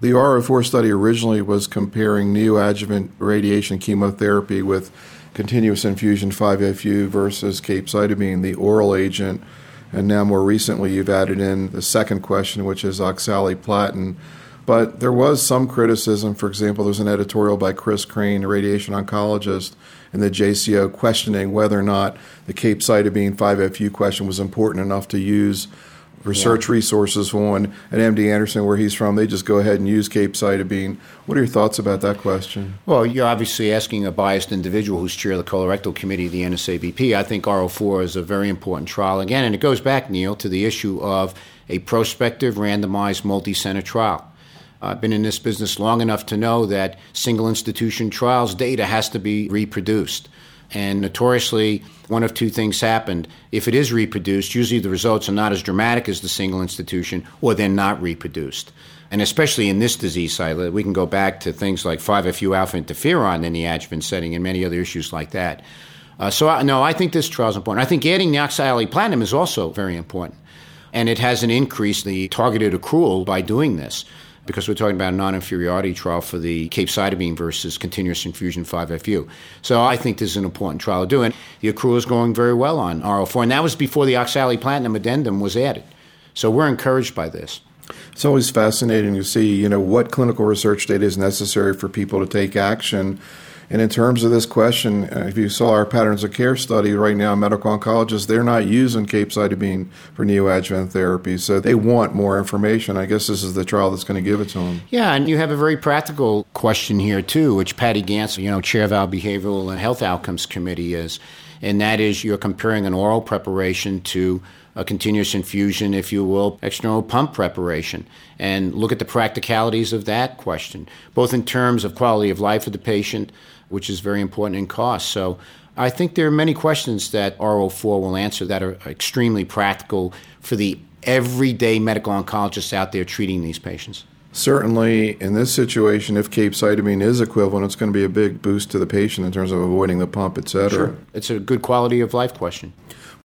The RO4 study originally was comparing neoadjuvant radiation chemotherapy with continuous infusion 5-FU versus capecitabine, the oral agent. And now more recently you've added in the second question, which is oxaliplatin. But there was some criticism. For example, there's an editorial by Chris Crane, a radiation oncologist, in the JCO questioning whether or not the capecitabine 5-FU question was important enough to use research resources on. At MD Anderson, where he's from, they just go ahead and use capecitabine. What are your thoughts about that question? Well, you're obviously asking a biased individual who's chair of the colorectal committee of the NSABP. I think RO4 is a very important trial. Again, and it goes back, Neil, to the issue of a prospective randomized multi-center trial. I've been in this business long enough to know that single institution trials data has to be reproduced. And notoriously, one of two things happened. If it is reproduced, usually the results are not as dramatic as the single institution, or they're not reproduced. And especially in this disease site, we can go back to things like 5-FU alpha interferon in the adjuvant setting and many other issues like that. I think this trial is important. I think adding the oxaliplatin is also very important. And it has an increase the targeted accrual by doing this, because we're talking about a non-inferiority trial for the capecitabine versus continuous infusion 5-FU. So I think this is an important trial to do. And the accrual is going very well on RO4. And that was before the oxaliplatin addendum was added. So we're encouraged by this. It's always fascinating to see, what clinical research data is necessary for people to take action. And in terms of this question, if you saw our patterns of care study right now, medical oncologists, they're not using capecitabine for neoadjuvant therapy. So they want more information. I guess this is the trial that's going to give it to them. Yeah, and you have a very practical question here, too, which Patty Gantz, chair of our Behavioral and Health Outcomes Committee is. And that is you're comparing an oral preparation to a continuous infusion, if you will, external pump preparation, and look at the practicalities of that question, both in terms of quality of life of the patient, which is very important, in cost. So I think there are many questions that RO4 will answer that are extremely practical for the everyday medical oncologists out there treating these patients. Certainly, in this situation, if capecitabine is equivalent, it's going to be a big boost to the patient in terms of avoiding the pump, et cetera. Sure. It's a good quality of life question.